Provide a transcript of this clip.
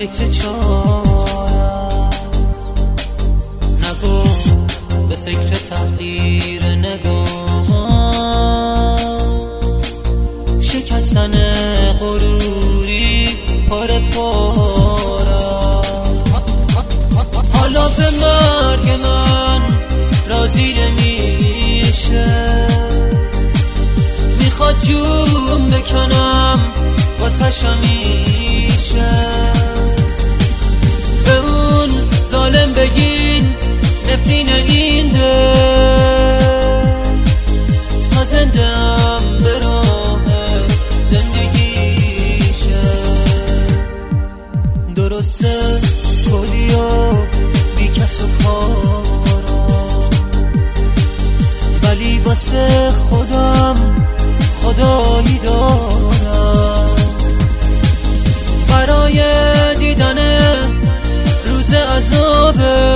فکر چارم، نگو به فکر تغییر نگامان، شکستن غروری پاره پارم. حالا به مرگ من راضی نمیشه، میخواد جون بکنم واسش همیشه. به اون ظالم بگین نفرین این دل، تا زنده ام به راه زندگیشه. درسته کلی و بی کس و کارم، ولی واسه خودم خدایی دارم. برای دیدن روز عذابه